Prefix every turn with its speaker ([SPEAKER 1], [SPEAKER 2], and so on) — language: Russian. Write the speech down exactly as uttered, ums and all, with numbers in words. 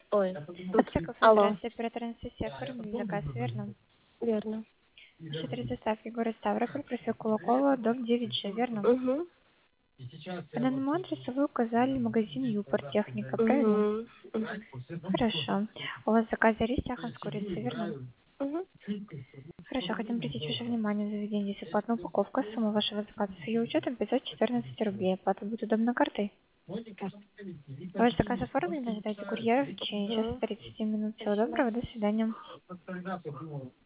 [SPEAKER 1] Ой,
[SPEAKER 2] Аптека
[SPEAKER 1] алло,
[SPEAKER 2] Федерации, оператор Анастасия, оформили заказ, верно?
[SPEAKER 1] верно.
[SPEAKER 2] Счет доставки город Ставрополь, проспект Кулакова, дом девять Ж, верно?
[SPEAKER 1] Угу,
[SPEAKER 2] По данному адресу вы указали магазин Юпор Техника, правильно?
[SPEAKER 1] угу,
[SPEAKER 2] Хорошо. У вас в заказе рис Яхан с курицей, верно?
[SPEAKER 1] угу.
[SPEAKER 2] Хорошо, хотим обратить ваше внимание на заведение бесплатная упаковка. Сумма вашего заказа с ее учетом пятьсот четырнадцать рублей. Оплата будет удобна картой. Ваш заказ оформлен, ожидайте курьера в течение часа
[SPEAKER 1] Угу.
[SPEAKER 2] тридцати минут. Всего доброго, до свидания.